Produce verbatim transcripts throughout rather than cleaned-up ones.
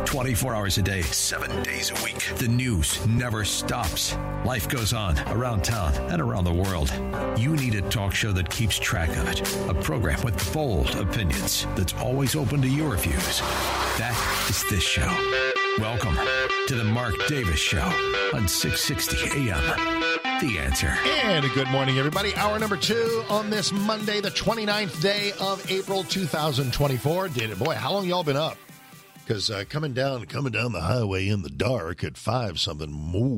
twenty-four hours a day, seven days a week. The news never stops. Life goes on around town and around the world. You need a talk show that keeps track of it. A program with bold opinions that's always open to your views. That is this show. Welcome to the Mark Davis Show on six sixty A M. The Answer. And a good morning, everybody. Hour number two on this Monday, the twenty-ninth day of April, two thousand twenty-four. Did it, boy, how long y'all been up? Because uh, coming down, coming down the highway in the dark at five something,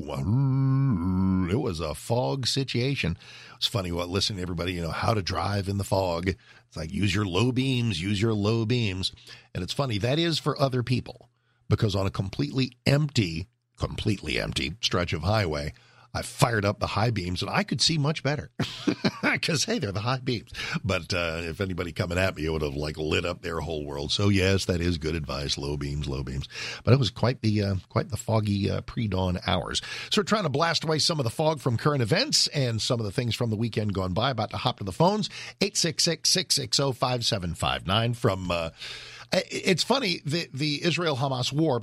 it was a fog situation. It's funny what listening to everybody, you know, how to drive in the fog. It's like use your low beams, use your low beams, and it's funny that is for other people because on a completely empty, completely empty stretch of highway, I fired up the high beams, and I could see much better because, hey, they're the high beams. But uh, if anybody coming at me, it would have, like, lit up their whole world. So, yes, that is good advice, low beams, low beams. But it was quite the uh, quite the foggy uh, pre-dawn hours. So we're trying to blast away some of the fog from current events and some of the things from the weekend gone by. About to hop to the phones, eight six six, six six zero, five seven five nine. From, uh, it's funny, the, the Israel-Hamas war,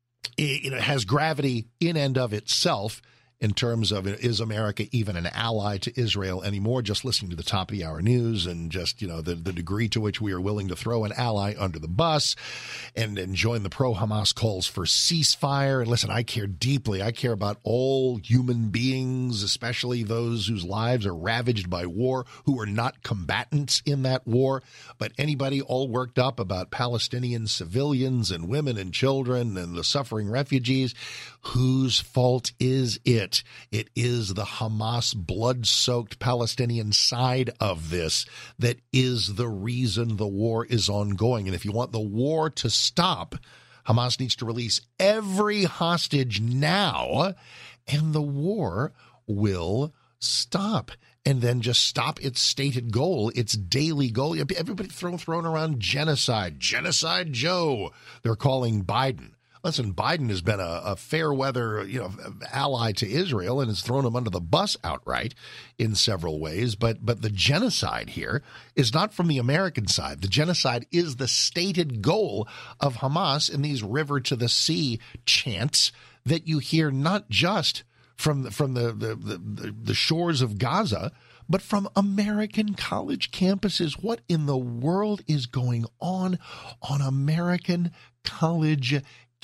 it, you know, has gravity in and of itself. In terms of, is America even an ally to Israel anymore? Just listening to the top of the hour news and just, you know, the, the degree to which we are willing to throw an ally under the bus and, and join the pro-Hamas calls for ceasefire. And listen, I care deeply. I care about all human beings, especially those whose lives are ravaged by war, who are not combatants in that war. But anybody all worked up about Palestinian civilians and women and children and the suffering refugees, whose fault is it? It is the Hamas blood-soaked Palestinian side of this that is the reason the war is ongoing. And if you want the war to stop, Hamas needs to release every hostage now, and the war will stop. And then just stop its stated goal, its daily goal. Everybody thrown, thrown around genocide. Genocide Joe, they're calling Biden. Listen, Biden has been a, a fair weather, you know, ally to Israel and has thrown him under the bus outright in several ways. But but the genocide here is not from the American side. The genocide is the stated goal of Hamas in these river to the sea chants that you hear not just from from the the, the, the shores of Gaza, but from American college campuses. What in the world is going on on American college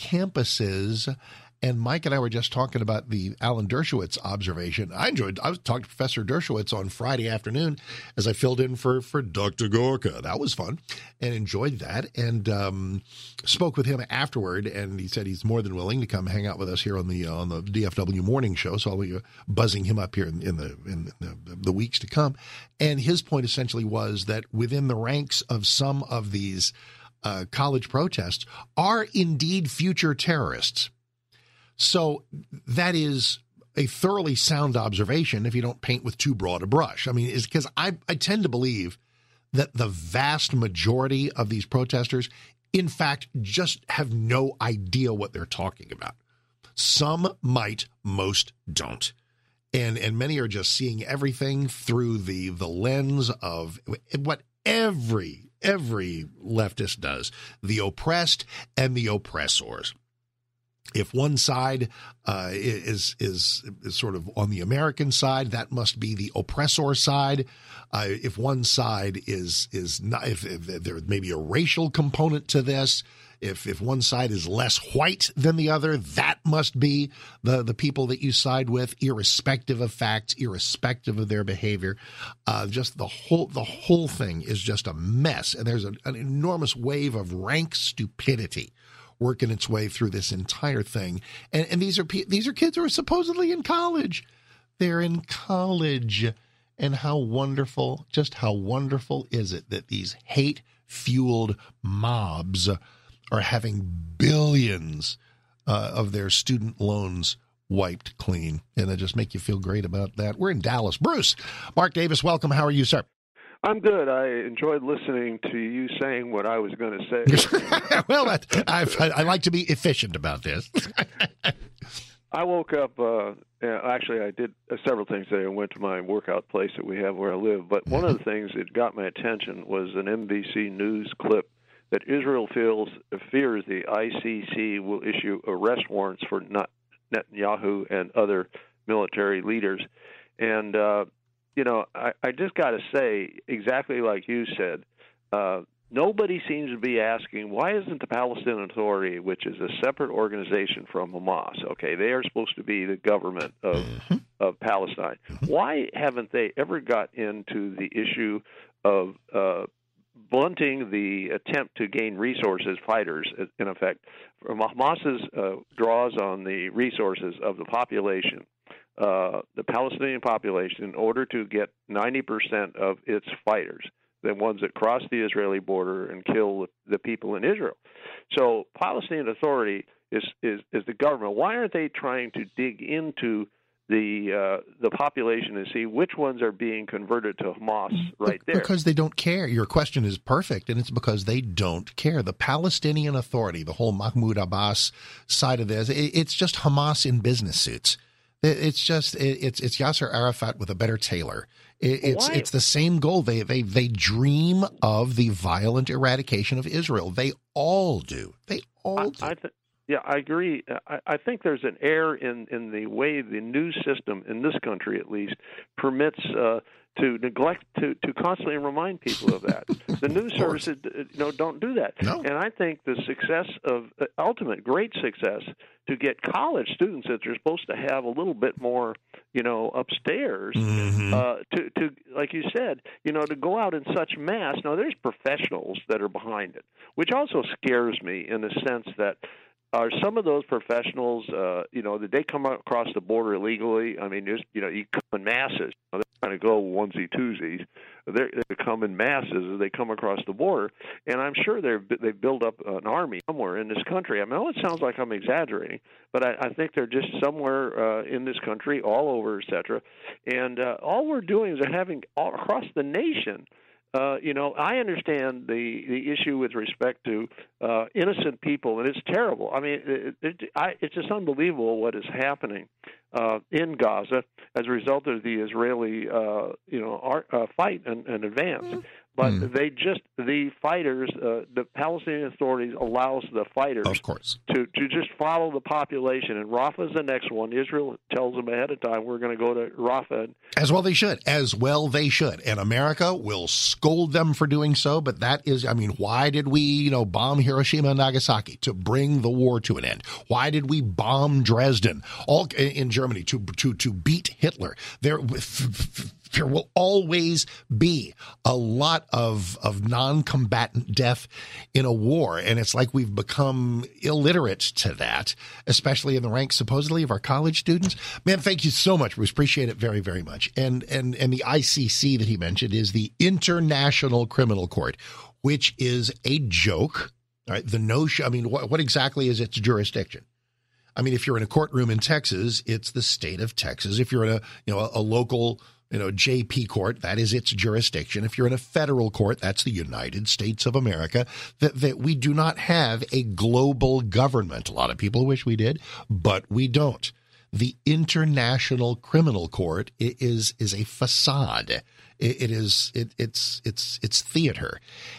campuses? And Mike and I were just talking about the Alan Dershowitz observation. I enjoyed, I was talking to Professor Dershowitz on Friday afternoon as I filled in for, for Doctor Gorka. That was fun and enjoyed that, and um, spoke with him afterward. And he said he's more than willing to come hang out with us here on the uh, on the D F W morning show. So I'll be uh, buzzing him up here in, in the in the, the weeks to come. And his point essentially was that within the ranks of some of these uh, college protests are indeed future terrorists. So that is a thoroughly sound observation if you don't paint with too broad a brush. I mean, it's because I, I tend to believe that the vast majority of these protesters, in fact, just have no idea what they're talking about. Some might, most don't. And and many are just seeing everything through the the lens of what every, every leftist does, the oppressed and the oppressors. If one side uh, is, is is sort of on the American side, that must be the oppressor side. Uh, if one side is is not, if, if there may be a racial component to this, if if one side is less white than the other, that must be the the people that you side with, irrespective of facts, irrespective of their behavior. Uh, just the whole the whole thing is just a mess, and there's a, an enormous wave of rank stupidity working its way through this entire thing. And, and these are these are kids who are supposedly in college. They're in college. And how wonderful, just how wonderful is it that these hate-fueled mobs are having billions uh, of their student loans wiped clean. And it just make you feel great about that. We're in Dallas. Bruce, Mark Davis, welcome. How are you, sir? I'm good. I enjoyed listening to you saying what I was going to say. Well, that, I've, I like to be efficient about this. I woke up, uh, actually I did uh, several things today. I went to my workout place that we have where I live, but one of the things that got my attention was an N B C News clip that Israel feels fears the I C C will issue arrest warrants for Netanyahu and other military leaders. And, uh, you know, I, I just got to say, exactly like you said, uh, nobody seems to be asking, why isn't the Palestinian Authority, which is a separate organization from Hamas, okay, they are supposed to be the government of, mm-hmm. of Palestine, why haven't they ever got into the issue of uh, blunting the attempt to gain resources, fighters, in effect? Hamas's uh, draws on the resources of the population, uh, the Palestinian population, in order to get ninety percent of its fighters, the ones that cross the Israeli border and kill the people in Israel. So Palestinian Authority is, is, is the government. Why aren't they trying to dig into the uh, the population and see which ones are being converted to Hamas right there? Because they don't care. Your question is perfect, and it's because they don't care. The Palestinian Authority, the whole Mahmoud Abbas side of this, it's just Hamas in business suits. It's just it's it's Yasser Arafat with a better tailor. It's Why? It's the same goal. They they they dream of the violent eradication of Israel. They all do. They all I, do. I th- yeah, I agree. I, I think there's an error in, in the way the news system in this country, at least, permits uh, to neglect to, to constantly remind people of that. The news services, you know, don't do that. No. And I think the success of uh, ultimate great success to get college students that are supposed to have a little bit more, you know, upstairs, mm-hmm. uh, to, to, like you said, you know, to go out in such mass. Now, there's professionals that are behind it, which also scares me in the sense that are some of those professionals, uh, you know, did they come across the border illegally? I mean, there's, you know, you come in masses. They're trying to go onesie twosies. They're, they come in masses as they come across the border, and I'm sure they're they build up an army somewhere in this country. I know it sounds like I'm exaggerating, but I, I think they're just somewhere uh, in this country, all over, et cetera. And uh, all we're doing is they're having all across the nation. Uh, you know, I understand the, the issue with respect to uh, innocent people, and it's terrible. I mean, it, it, I, it's just unbelievable what is happening uh, in Gaza as a result of the Israeli, uh, you know, art, uh, fight and, and advance. But mm. they just, the fighters, uh, the Palestinian authorities allows the fighters of course. to, to just follow the population. And Rafah is the next one. Israel tells them ahead of time, we're going to go to Rafah. As well they should. As well they should. And America will scold them for doing so. But that is, I mean, why did we, you know, bomb Hiroshima and Nagasaki? To bring the war to an end. Why did we bomb Dresden all in Germany to to to beat Hitler? There There will always be a lot of, of non-combatant death in a war, and it's like we've become illiterate to that, especially in the ranks, supposedly, of our college students. Man, thank you so much, Bruce. Appreciate it very, very much. And and and the I C C that he mentioned is the International Criminal Court, which is a joke. All right, the notion, I mean, what, what exactly is its jurisdiction? I mean, if you're in a courtroom in Texas, it's the state of Texas. If you're in a, you know, a, a local, you know, J P court, that is its jurisdiction. If you're in a federal court, that's the United States of America. That, that we do not have a global government. A lot of people wish we did, but we don't. The International Criminal Court is is a facade. It, it is it, it's it's it's theater.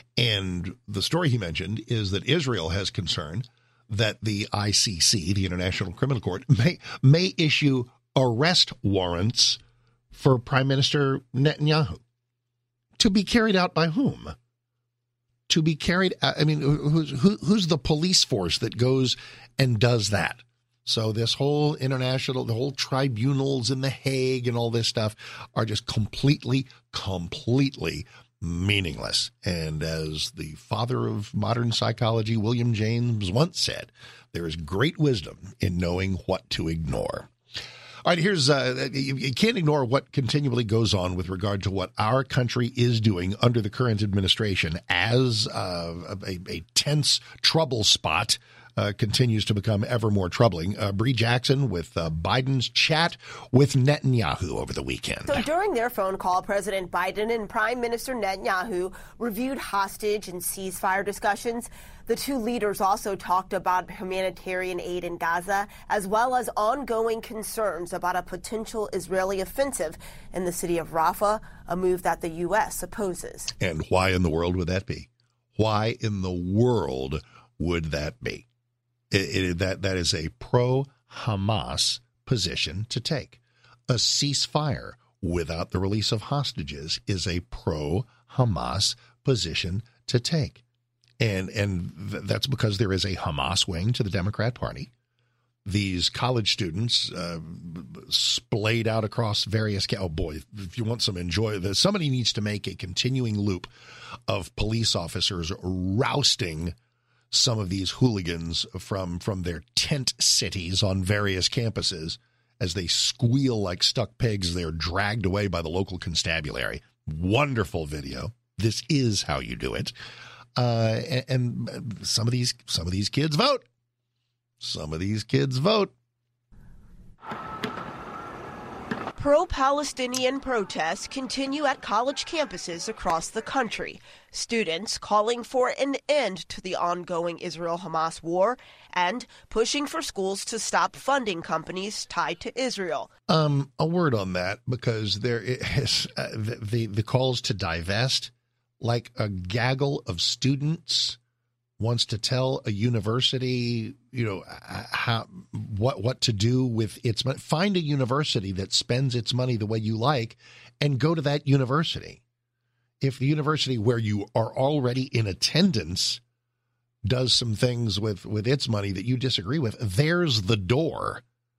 And the story he mentioned is that Israel has concern that the I C C, the International Criminal Court, may may issue arrest warrants for Prime Minister Netanyahu. To be carried out by whom? To be carried out, I mean, who's, who, who's the police force that goes and does that? So this whole international, the whole tribunals in The Hague and all this stuff are just completely, completely meaningless. And as the father of modern psychology, William James, once said, there is great wisdom in knowing what to ignore. All right, here's, uh, you, you can't ignore what continually goes on with regard to what our country is doing under the current administration as uh, a, a tense trouble spot uh, continues to become ever more troubling. Uh, Bree Jackson with uh, Biden's chat with Netanyahu over the weekend. So during their phone call, President Biden and Prime Minister Netanyahu reviewed hostage and ceasefire discussions. The two leaders also talked about humanitarian aid in Gaza, as well as ongoing concerns about a potential Israeli offensive in the city of Rafah, a move that the U S opposes. And why in the world would that be? Why in the world would that be? It, it, that that is a pro-Hamas position to take. A ceasefire without the release of hostages is a pro-Hamas position to take. And and th- that's because there is a Hamas wing to the Democrat Party. These college students uh, splayed out across various – oh, boy, if you want some enjoy – somebody needs to make a continuing loop of police officers rousting some of these hooligans from, from their tent cities on various campuses as they squeal like stuck pigs. They're dragged away by the local constabulary. Wonderful video. This is how you do it. Uh, and, and some of these some of these kids vote. Some of these kids vote. Pro-Palestinian protests continue at college campuses across the country. Students calling for an end to the ongoing Israel-Hamas war and pushing for schools to stop funding companies tied to Israel. Um, a word on that, because there is uh, the, the the calls to divest, like a gaggle of students wants to tell a university, you know, how what what to do with its money. Find a university that spends its money the way you like and go to that university. If the university where you are already in attendance does some things with, with its money that you disagree with, there's the door.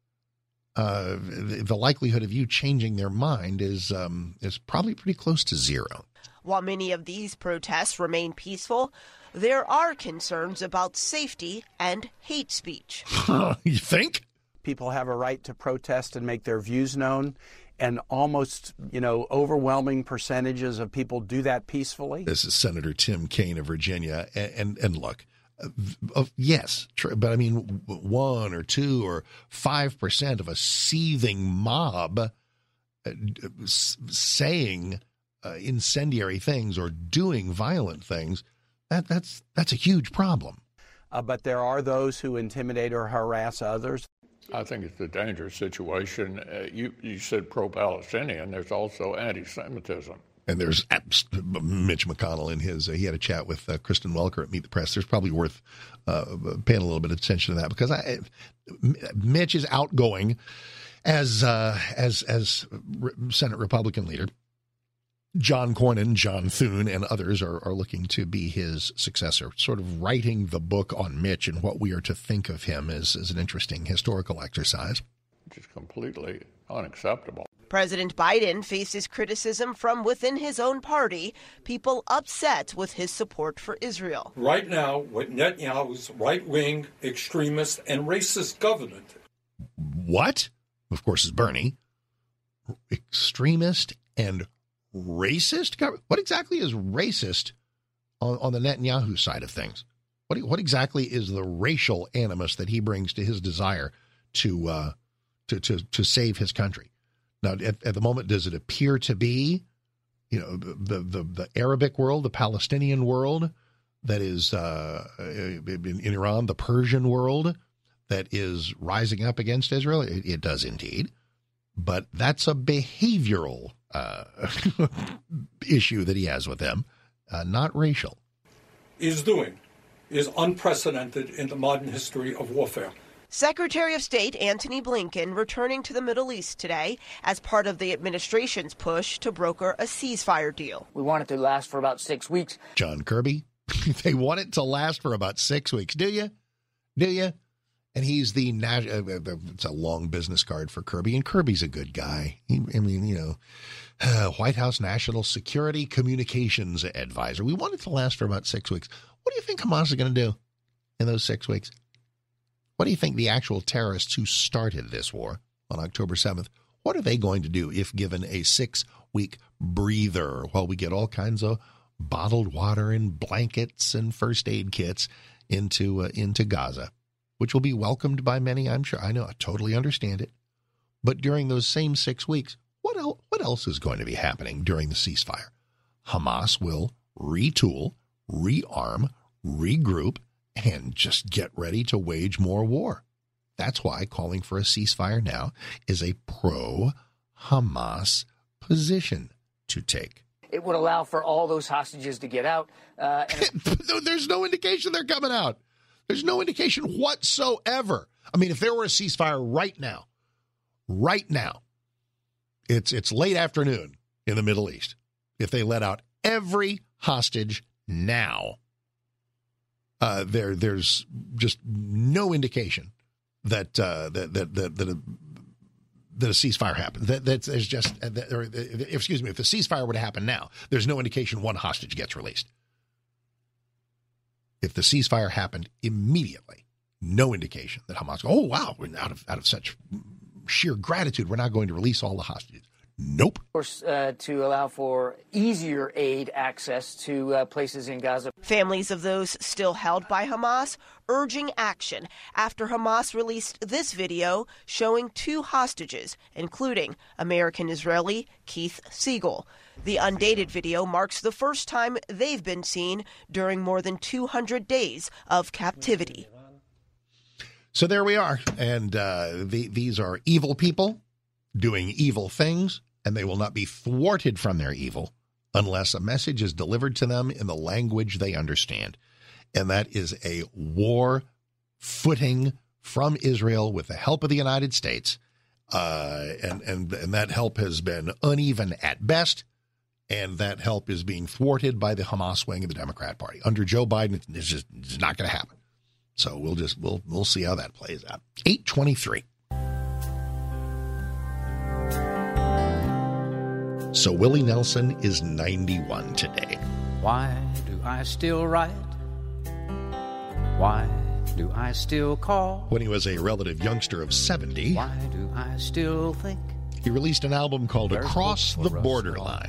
Uh, the, the likelihood of you changing their mind is um, is probably pretty close to zero. While many of these protests remain peaceful, there are concerns about safety and hate speech. You think? People have a right to protest and make their views known, and almost, you know, overwhelming percentages of people do that peacefully. This is Senator Tim Kaine of Virginia. And, and, and look, uh, yes, tr- but I mean, one or two or five percent of a seething mob uh, s- saying uh, incendiary things or doing violent things, that that's that's a huge problem. Uh, but there are those who intimidate or harass others. I think it's a dangerous situation. Uh, you, you said pro-Palestinian. There's also anti-Semitism. And there's Mitch McConnell in his, uh, he had a chat with uh, Kristen Welker at Meet the Press. There's probably worth uh, paying a little bit of attention to that, because I, Mitch is outgoing as uh, as as Senate Republican leader. John Cornyn, John Thune, and others are, are looking to be his successor. Sort of writing the book on Mitch and what we are to think of him is, is an interesting historical exercise. Which is completely unacceptable. President Biden faces criticism from within his own party, people upset with his support for Israel. Right now, with Netanyahu's right-wing, extremist, and racist government. What? Of course, is Bernie. Extremist and racist? What exactly is racist on, on the Netanyahu side of things? What what exactly is the racial animus that he brings to his desire to uh, to, to to save his country? Now, at, at the moment, does it appear to be, you know, the the, the Arabic world, the Palestinian world, that is uh, in, in Iran, the Persian world that is rising up against Israel? It, it does indeed, but that's a behavioral Uh, issue that he has with them, uh, not racial. Is doing is unprecedented in the modern history of warfare. Secretary of State Antony Blinken returning to the Middle East today as part of the administration's push to broker a ceasefire deal. We want it to last for about six weeks. John Kirby, they want it to last for about six weeks. Do you? Do you? And he's the, uh, it's a long business card for Kirby, and Kirby's a good guy. He, I mean, you know, uh, White House National Security Communications Advisor. We want it to last for about six weeks. What do you think Hamas is going to do in those six weeks? What do you think the actual terrorists who started this war on October seventh, what are they going to do if given a six-week breather while we get all kinds of bottled water and blankets and first aid kits into uh, into Gaza? Which will be welcomed by many, I'm sure. I know, I totally understand it. But during those same six weeks, what else, what else is going to be happening during the ceasefire? Hamas will retool, rearm, regroup, and just get ready to wage more war. That's why calling for a ceasefire now is a pro-Hamas position to take. It would allow for all those hostages to get out. Uh, and There's no indication they're coming out. There's no indication whatsoever. I mean, if there were a ceasefire right now, right now, it's it's late afternoon in the Middle East. If they let out every hostage now, uh, there there's just no indication that uh, that that that that a, that a ceasefire happened. That that's there's just that, or, excuse me, if the ceasefire were to happen now, there's no indication one hostage gets released. If the ceasefire happened immediately, no indication that Hamas, oh, wow, we're out of out of such sheer gratitude, we're not going to release all the hostages. Nope. Of course, uh, to allow for easier aid access to uh, places in Gaza. Families of those still held by Hamas urging action after Hamas released this video showing two hostages, including American-Israeli Keith Siegel. The undated video marks the first time they've been seen during more than two hundred days of captivity. So there we are. And uh, the, these are evil people doing evil things, and they will not be thwarted from their evil unless a message is delivered to them in the language they understand. And that is a war footing from Israel with the help of the United States. Uh, and, and, and that help has been uneven at best. And that help is being thwarted by the Hamas wing of the Democrat Party. Under Joe Biden, it's just it's not going to happen. So we'll just we'll we'll see how that plays out. eight twenty-three. So Willie Nelson is ninety-one today. Why do I still write? Why do I still call? When he was a relative youngster of seventy, why do I still think? He released an album called Across the Borderline.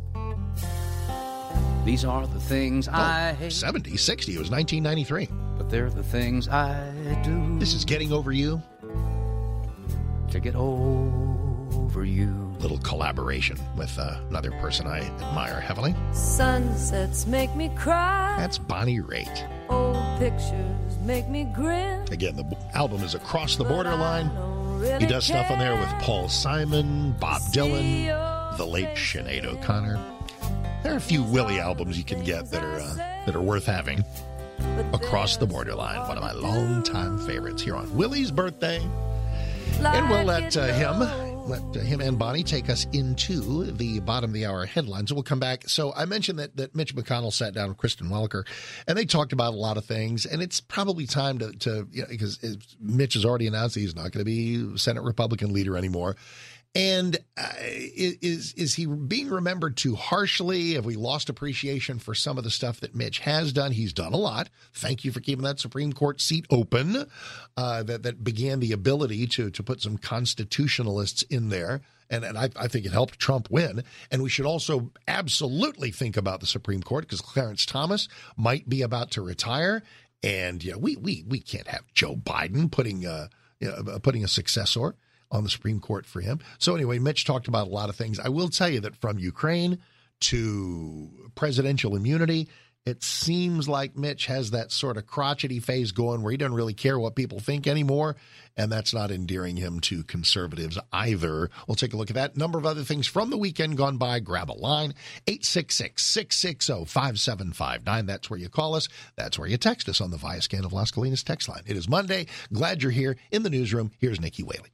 These are the things oh, I hate. seventy, sixty, it was nineteen ninety-three. But they're the things I do. This is Getting Over You. To get over you. Little collaboration with uh, another person I admire heavily. Sunsets make me cry. That's Bonnie Raitt. Old pictures make me grin. Again, the album is Across the Borderline. Really he does stuff on there with Paul Simon, Bob Dylan, the late Sinead O'Connor. There are a few Willie albums you can get that are uh, that are worth having. Across the Borderline, one of my longtime favorites here on Willie's birthday. And we'll let uh, him, let uh, him and Bonnie take us into the bottom of the hour headlines. We'll come back. So I mentioned that, that Mitch McConnell sat down with Kristen Welker, and they talked about a lot of things. And it's probably time to, to you know, because Mitch has already announced he's not going to be Senate Republican leader anymore. And uh, is is he being remembered too harshly? Have we lost appreciation for some of the stuff that Mitch has done? He's done a lot. Thank you for keeping that Supreme Court seat open. Uh, that that began the ability to to put some constitutionalists in there. And, and I, I think it helped Trump win. And we should also absolutely think about the Supreme Court because Clarence Thomas might be about to retire. And yeah, we we we can't have Joe Biden putting uh, you know, putting a successor on the Supreme Court for him. So anyway, Mitch talked about a lot of things. I will tell you that from Ukraine to presidential immunity, it seems like Mitch has that sort of crotchety phase going where he doesn't really care what people think anymore, and that's not endearing him to conservatives either. We'll take a look at that. Number of other things from the weekend gone by. Grab a line, eight six six, six six zero, five seven five nine. That's where you call us. That's where you text us on the Viascan of Las Colinas text line. It is Monday. Glad you're here in the newsroom. Here's Nikki Whaley.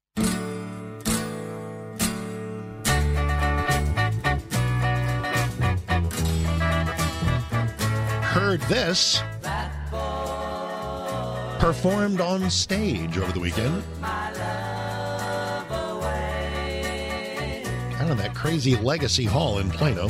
Heard this performed on stage over the weekend. Kind of that crazy Legacy Hall in Plano.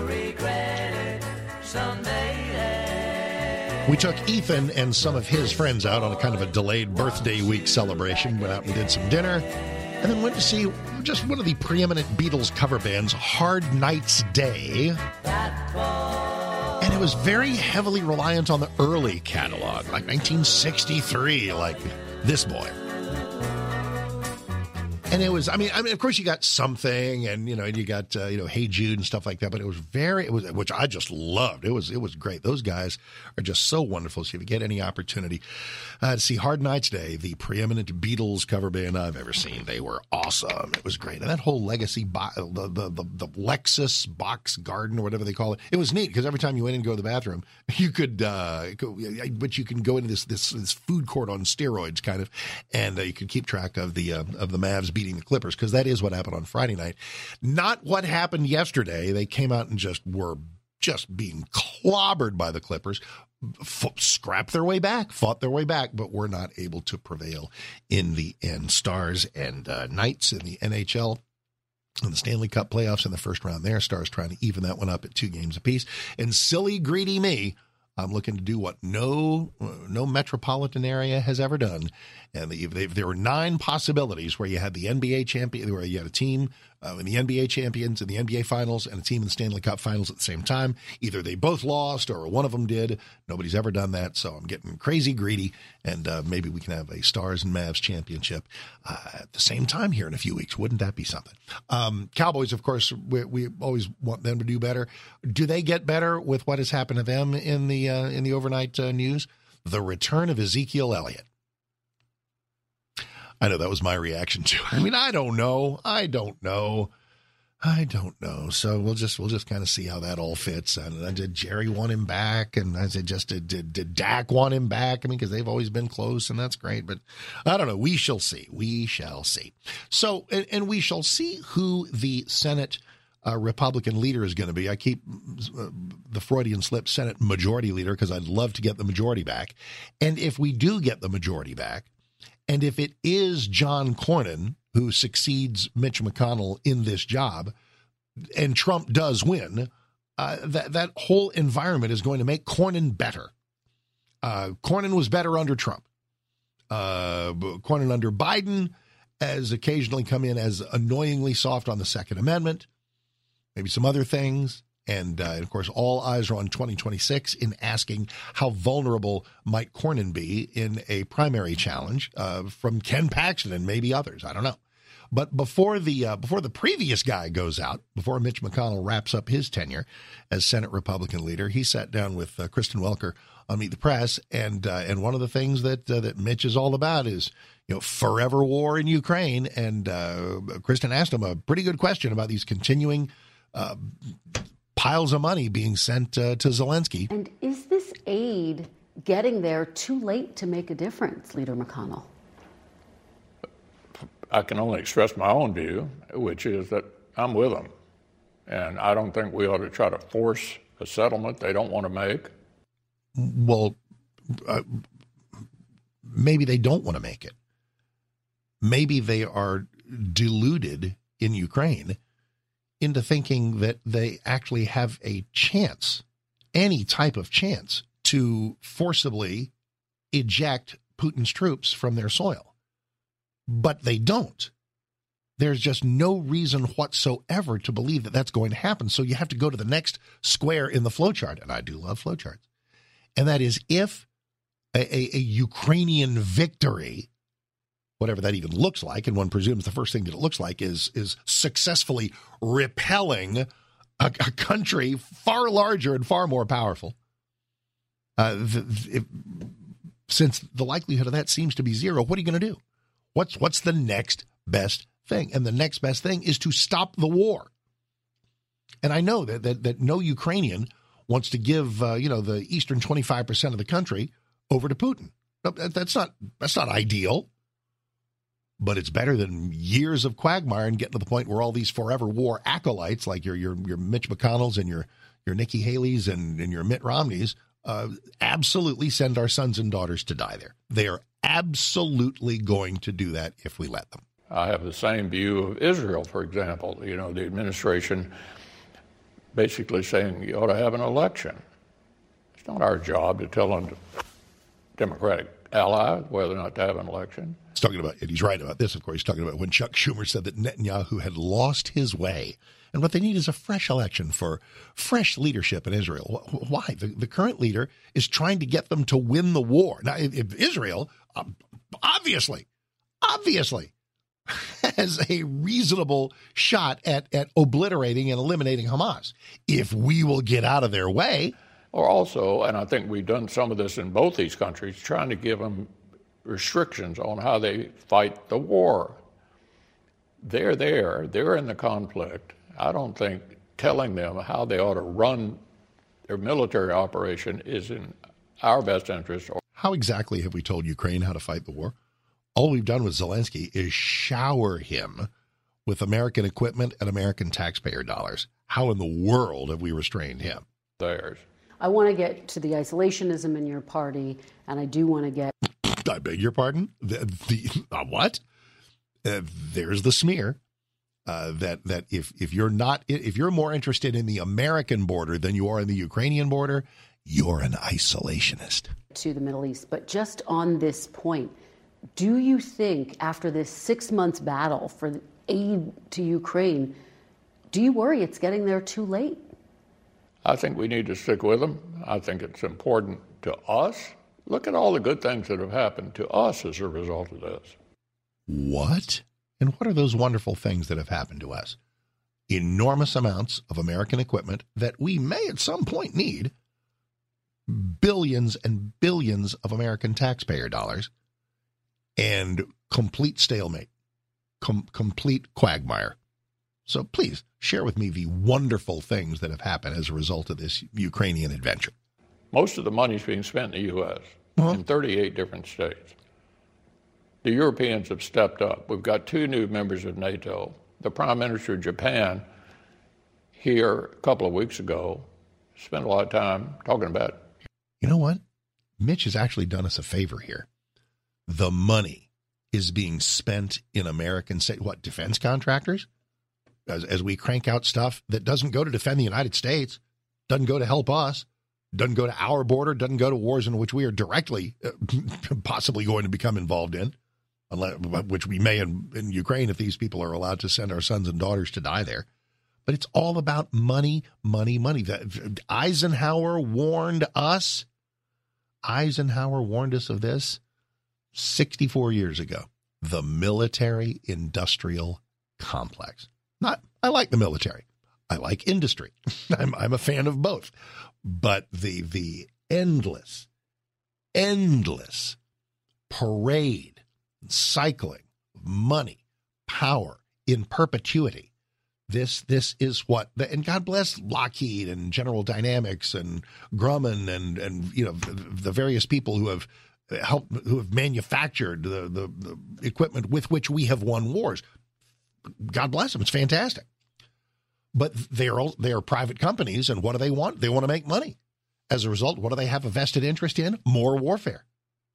We took Ethan and some of his friends out on a kind of a delayed birthday week celebration. Went out and did some dinner, and then went to see just one of the preeminent Beatles cover bands, Hard Night's Day. And it was very heavily reliant on the early catalog, like nineteen sixty-three, like This Boy. And it was, I mean, I mean, of course you got Something and, you know, and you got, uh, you know, Hey Jude and stuff like that, but it was very, it was, which I just loved. It was, it was great. Those guys are just so wonderful. So if you get any opportunity uh, to see Hard Night's Day, the preeminent Beatles cover band I've ever seen, they were awesome. It was great. And that whole legacy, bo- the, the, the, the Lexus box garden or whatever they call it, it was neat because every time you went in and go to the bathroom, you could, uh, go, but you can go into this, this, this food court on steroids kind of, and uh, you can keep track of the, uh, of the Mavs beating the Clippers, because that is what happened on Friday night. Not what happened yesterday. They came out and just were just being clobbered by the Clippers, F- scrapped their way back, fought their way back, but were not able to prevail in the end. Stars and uh, Knights in the N H L in the Stanley Cup playoffs in the first round there. Stars trying to even that one up at two games apiece. And silly, greedy me, I'm looking to do what no no metropolitan area has ever done. And the, they, there were nine possibilities where you had the N B A champion, where you had a team uh, in the N B A champions in the N B A finals and a team in the Stanley Cup finals at the same time. Either they both lost or one of them did. Nobody's ever done that. So I'm getting crazy greedy, and uh, maybe we can have a Stars and Mavs championship uh, at the same time here in a few weeks. Wouldn't that be something? Um, Cowboys, of course, we, we always want them to do better. Do they get better with what has happened to them in the uh, in the overnight uh, news? The return of Ezekiel Elliott. I know that was my reaction to it. I mean, I don't know. I don't know. I don't know. So we'll just we'll just kind of see how that all fits. And uh, did Jerry want him back? And I said, just did, did did Dak want him back? I mean, because they've always been close, and that's great. But I don't know. We shall see. We shall see. So and, and we shall see who the Senate uh, Republican leader is going to be. I keep uh, the Freudian slip Senate majority leader because I'd love to get the majority back. And if we do get the majority back, and if it is John Cornyn who succeeds Mitch McConnell in this job, and Trump does win, uh, that that whole environment is going to make Cornyn better. Uh, Cornyn was better under Trump. Uh, Cornyn under Biden has occasionally come in as annoyingly soft on the Second Amendment, maybe some other things. And, uh, of course, all eyes are on twenty twenty-six in asking how vulnerable might Cornyn be in a primary challenge uh, from Ken Paxton and maybe others. I don't know. But before the uh, before the previous guy goes out, before Mitch McConnell wraps up his tenure as Senate Republican leader, he sat down with uh, Kristen Welker on Meet the Press, and uh, and one of the things that uh, that Mitch is all about is, you know, forever war in Ukraine. And uh, Kristen asked him a pretty good question about these continuing Uh, piles of money being sent uh, to Zelensky. And is this aid getting there too late to make a difference, Leader McConnell? I can only express my own view, which is that I'm with them. And I don't think we ought to try to force a settlement they don't want to make. Well, uh, maybe they don't want to make it. Maybe they are deluded in Ukraine into thinking that they actually have a chance, any type of chance, to forcibly eject Putin's troops from their soil. But they don't. There's just no reason whatsoever to believe that that's going to happen. So you have to go to the next square in the flowchart, and I do love flowcharts, and that is if a, a, a Ukrainian victory, whatever that even looks like, and one presumes the first thing that it looks like is is successfully repelling a, a country far larger and far more powerful. Uh, the, if, since the likelihood of that seems to be zero, what are you going to do? What's what's the next best thing? And the next best thing is to stop the war. And I know that that, that no Ukrainian wants to give uh, you know the eastern twenty-five percent of the country over to Putin. That's not that's not ideal. But it's better than years of quagmire and getting to the point where all these forever war acolytes, like your your your Mitch McConnells and your your Nikki Haley's and, and your Mitt Romneys, uh, absolutely send our sons and daughters to die there. They are absolutely going to do that if we let them. I have the same view of Israel, for example. You know, the administration basically saying you ought to have an election. It's not our job to tell a Democratic ally whether or not to have an election. He's talking about, and he's right about this, of course, he's talking about when Chuck Schumer said that Netanyahu had lost his way. And what they need is a fresh election for fresh leadership in Israel. Why? The, the current leader is trying to get them to win the war. Now, if, if Israel, um, obviously, obviously, as a reasonable shot at, at obliterating and eliminating Hamas. If we will get out of their way. Or also, and I think we've done some of this in both these countries, trying to give them restrictions on how they fight the war. They're there. They're in the conflict. I don't think telling them how they ought to run their military operation is in our best interest. How exactly have we told Ukraine how to fight the war? All we've done with Zelensky is shower him with American equipment and American taxpayer dollars. How in the world have we restrained him? Theirs. I want to get to the isolationism in your party, and I do want to get... I beg your pardon? The, the uh, what? Uh, there's the smear uh, that that if if you're not if you're more interested in the American border than you are in the Ukrainian border, you're an isolationist. To the Middle East, but just on this point, do you think after this six months battle for aid to Ukraine, do you worry it's getting there too late? I think we need to stick with them. I think it's important to us. Look at all the good things that have happened to us as a result of this. What? And what are those wonderful things that have happened to us? Enormous amounts of American equipment that we may at some point need. Billions and billions of American taxpayer dollars. And complete stalemate. Com- complete quagmire. So please share with me the wonderful things that have happened as a result of this Ukrainian adventure. Most of the money is being spent in the U S Uh-huh. in thirty-eight different states. The Europeans have stepped up. We've got two new members of NATO. The Prime Minister of Japan here a couple of weeks ago spent a lot of time talking about. You know what? Mitch has actually done us a favor here. The money is being spent in American state, what, defense contractors? As, as we crank out stuff that doesn't go to defend the United States, doesn't go to help us, doesn't go to our border, doesn't go to wars in which we are directly uh, possibly going to become involved in, unless, which we may in, in Ukraine if these people are allowed to send our sons and daughters to die there. But it's all about money, money, money. The, Eisenhower warned us. Eisenhower warned us of this sixty-four years ago. The military-industrial complex. Not, I like the military. I like industry. I'm, I'm a fan of both. But the the endless, endless parade, cycling, money, power in perpetuity. This this is what, the, and God bless Lockheed and General Dynamics and Grumman and and you know the, the various people who have helped, who have manufactured the, the the equipment with which we have won wars. God bless them. It's fantastic. But they are they are private companies, and what do they want? They want to make money. As a result, what do they have a vested interest in? More warfare.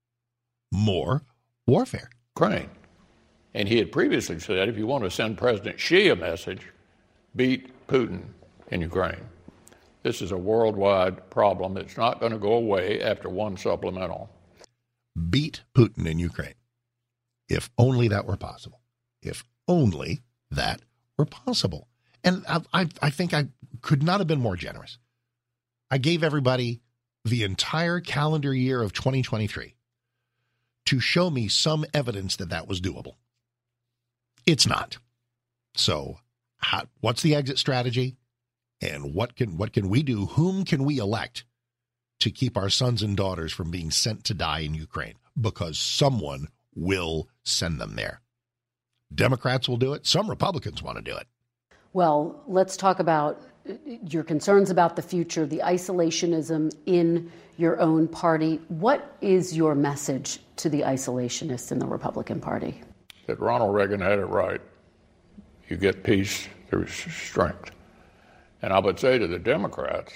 More warfare. Ukraine. And he had previously said, if you want to send President Xi a message, beat Putin in Ukraine. This is a worldwide problem. It's not going to go away after one supplemental. Beat Putin in Ukraine. If only that were possible. If only that were possible. And I, I, I think I could not have been more generous. I gave everybody the entire calendar year of twenty twenty-three to show me some evidence that that was doable. It's not. So how, what's the exit strategy? And what can what can we do? Whom can we elect to keep our sons and daughters from being sent to die in Ukraine? Because someone will send them there. Democrats will do it. Some Republicans want to do it. Well, let's talk about your concerns about the future, the isolationism in your own party. What is your message to the isolationists in the Republican Party? That Ronald Reagan had it right. You get peace through strength. And I would say to the Democrats,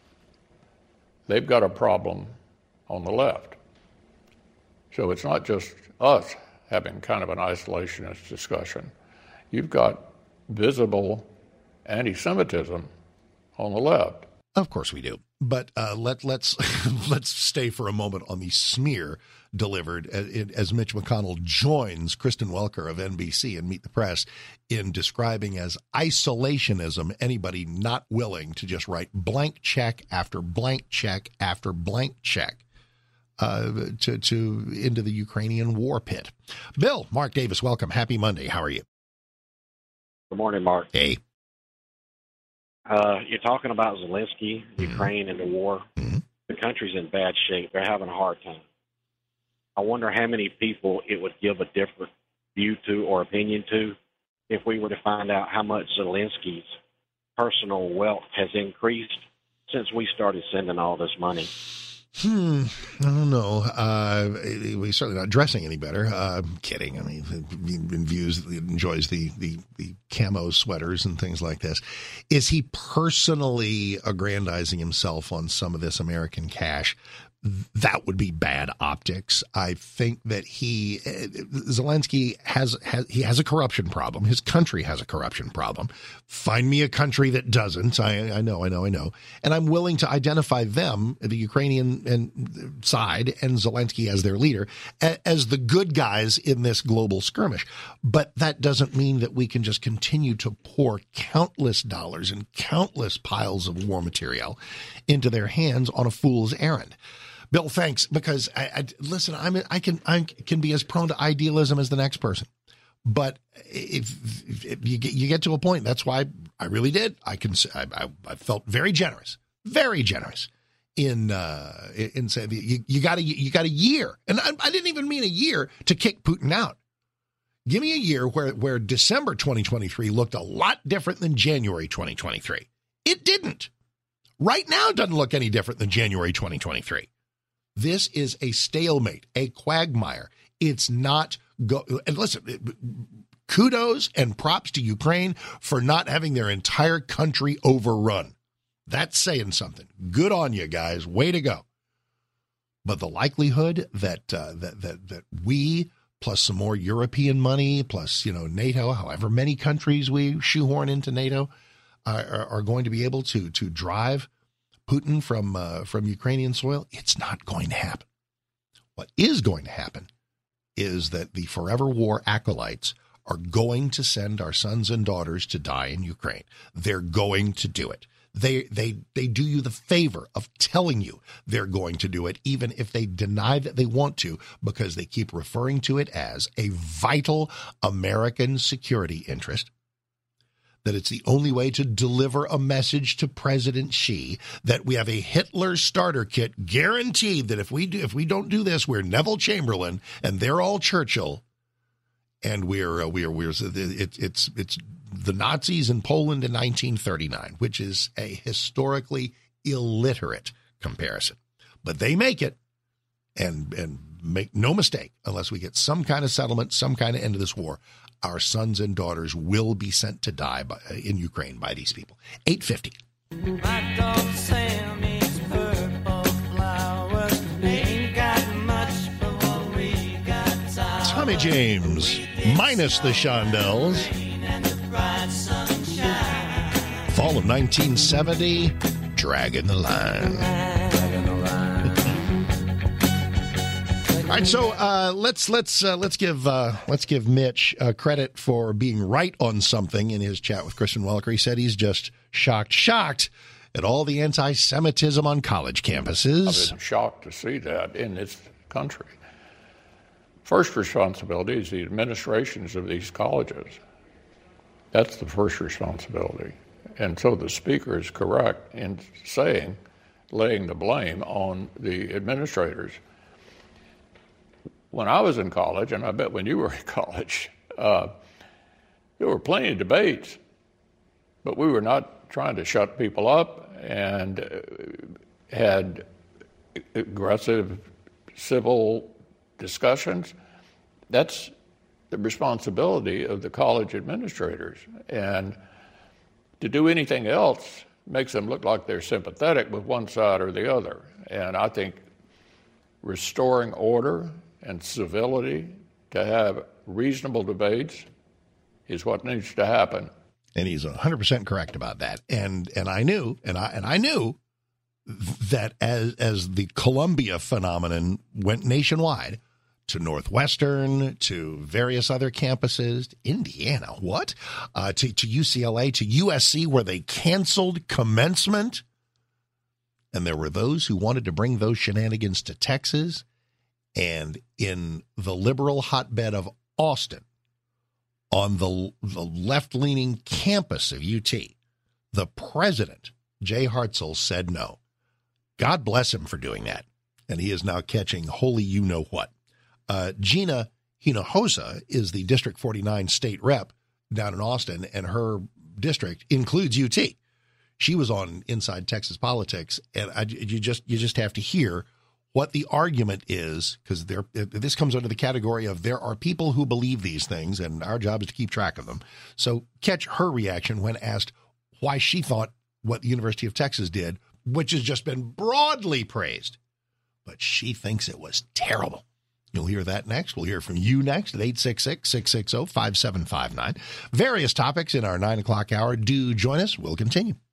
they've got a problem on the left. So it's not just us having kind of an isolationist discussion. You've got visible anti-Semitism on the left. Of course we do. But uh, let, let's let's stay for a moment on the smear delivered as, as Mitch McConnell joins Kristen Welker of N B C and Meet the Press in describing as isolationism anybody not willing to just write blank check after blank check after blank check uh, to, to into the Ukrainian war pit. Bill, Mark Davis, welcome. Happy Monday. How are you? Good morning, Mark. Hey. Uh, you're talking about Zelensky, Ukraine, and the war. Mm-hmm. The country's in bad shape. They're having a hard time. I wonder how many people it would give a different view to or opinion to if we were to find out how much Zelensky's personal wealth has increased since we started sending all this money. Hmm. I don't know. Uh, we're certainly not dressing any better. Uh, I'm kidding. I mean, he views, enjoys the, the, the camo sweaters and things like this. Is he personally aggrandizing himself on some of this American cash? That would be bad optics. I think that he, Zelensky has, has, he has a corruption problem. His country has a corruption problem. Find me a country that doesn't. I, I know, I know, I know. And I'm willing to identify them, the Ukrainian and side, and Zelensky as their leader, as the good guys in this global skirmish. But that doesn't mean that we can just continue to pour countless dollars and countless piles of war material into their hands on a fool's errand. Bill, thanks, because I, I listen. I'm I can I can be as prone to idealism as the next person, but if, if you get you get to a point, that's why I really did. I can I, I felt very generous, very generous in uh, in saying you, you got a you got a year, and I, I didn't even mean a year to kick Putin out. Give me a year where where December twenty twenty-three looked a lot different than January twenty twenty-three. It didn't. Right now, it doesn't look any different than January twenty twenty-three. This is a stalemate, a quagmire. It's not go. And listen, kudos and props to Ukraine for not having their entire country overrun. That's saying something. Good on you guys. Way to go. But the likelihood that uh, that that that we plus some more European money plus you know NATO, however many countries we shoehorn into NATO, uh, are, are going to be able to to drive Putin from uh, from Ukrainian soil, it's not going to happen. What is going to happen is that the forever war acolytes are going to send our sons and daughters to die in Ukraine. They're going to do it. They they they do you the favor of telling you they're going to do it, even if they deny that they want to, because they keep referring to it as a vital American security interest. That it's the only way to deliver a message to President Xi that we have a Hitler starter kit guaranteed that if we do, if we don't do this, we're Neville Chamberlain and they're all Churchill, and we're uh, we're we're it, it's it's the Nazis in Poland in nineteen thirty-nine, which is a historically illiterate comparison, but they make it, and and make no mistake, unless we get some kind of settlement, some kind of end to this war, our sons and daughters will be sent to die by, in Ukraine by these people. eight fifty. My dog Sam is purple flowers. Ain't got much, but what we got time. Tommy James, minus the Shondells. Fall of nineteen seventy, Dragging the Line. All right, so uh, let's let's uh, let's give uh, let's give Mitch uh, credit for being right on something in his chat with Kristen Welker. He said he's just shocked, shocked at all the anti-Semitism on college campuses. I've been shocked to see that in this country. First responsibility is the administrations of these colleges. That's the first responsibility, and so the speaker is correct in saying, laying the blame on the administrators. When I was in college, and I bet when you were in college, uh, there were plenty of debates, but we were not trying to shut people up and uh, had aggressive civil discussions. That's the responsibility of the college administrators. And to do anything else makes them look like they're sympathetic with one side or the other. And I think restoring order and civility, to have reasonable debates, is what needs to happen. And he's one hundred percent correct about that. And and I knew, and I and I knew that as as the Columbia phenomenon went nationwide to Northwestern, to various other campuses, to Indiana, what? Uh, to, to U C L A, to U S C, where they canceled commencement. And there were those who wanted to bring those shenanigans to Texas. And in the liberal hotbed of Austin, on the, the left-leaning campus of U T. The president, Jay Hartzell, said no. God bless him for doing that. And he is now catching holy you-know-what. Uh, Gina Hinojosa is the District forty-nine state rep down in Austin, and her district includes U T. She was on Inside Texas Politics, and I, you just you just have to hear what the argument is, because there this comes under the category of there are people who believe these things, and our job is to keep track of them. So catch her reaction when asked why she thought what the University of Texas did, which has just been broadly praised, but she thinks it was terrible. You'll hear that next. We'll hear from you next at eight six six, six six zero, five seven five nine. Various topics in our nine o'clock hour. Do join us. We'll continue.